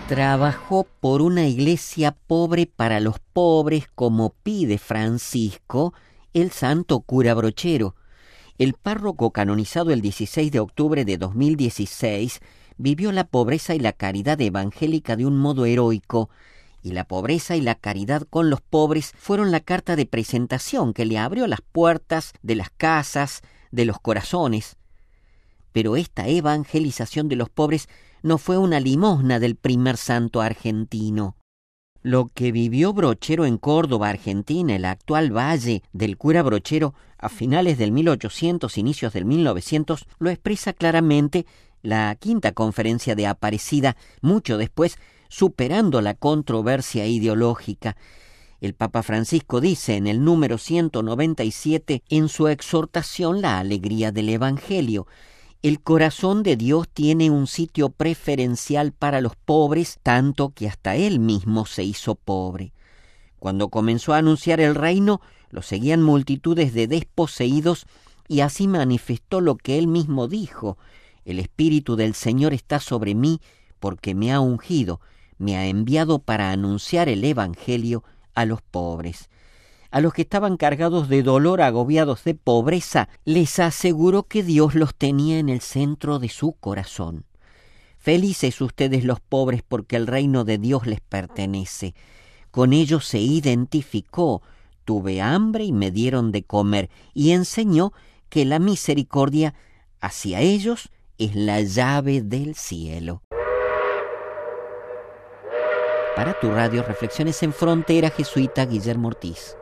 Trabajó por una iglesia pobre para los pobres, como pide Francisco, el santo cura Brochero. El párroco canonizado el 16 de octubre de 2016 vivió la pobreza y la caridad evangélica de un modo heroico, y la pobreza y la caridad con los pobres fueron la carta de presentación que le abrió las puertas de las casas, de los corazones. Pero esta evangelización de los pobres no fue una limosna del primer santo argentino. Lo que vivió Brochero en Córdoba, Argentina, el actual valle del cura Brochero, a finales del 1800, inicios del 1900, lo expresa claramente la Quinta Conferencia de Aparecida, mucho después, superando la controversia ideológica. El Papa Francisco dice en el número 197, en su exhortación La alegría del Evangelio: el corazón de Dios tiene un sitio preferencial para los pobres, tanto que hasta Él mismo se hizo pobre. Cuando comenzó a anunciar el reino, lo seguían multitudes de desposeídos, y así manifestó lo que Él mismo dijo: el Espíritu del Señor está sobre mí, porque me ha ungido, me ha enviado para anunciar el Evangelio a los pobres. A los que estaban cargados de dolor, agobiados de pobreza, les aseguró que Dios los tenía en el centro de su corazón. Felices ustedes los pobres, porque el reino de Dios les pertenece. Con ellos se identificó: tuve hambre y me dieron de comer, y enseñó que la misericordia hacia ellos es la llave del cielo. Para tu radio, Reflexiones en Frontera, jesuita Guillermo Ortiz.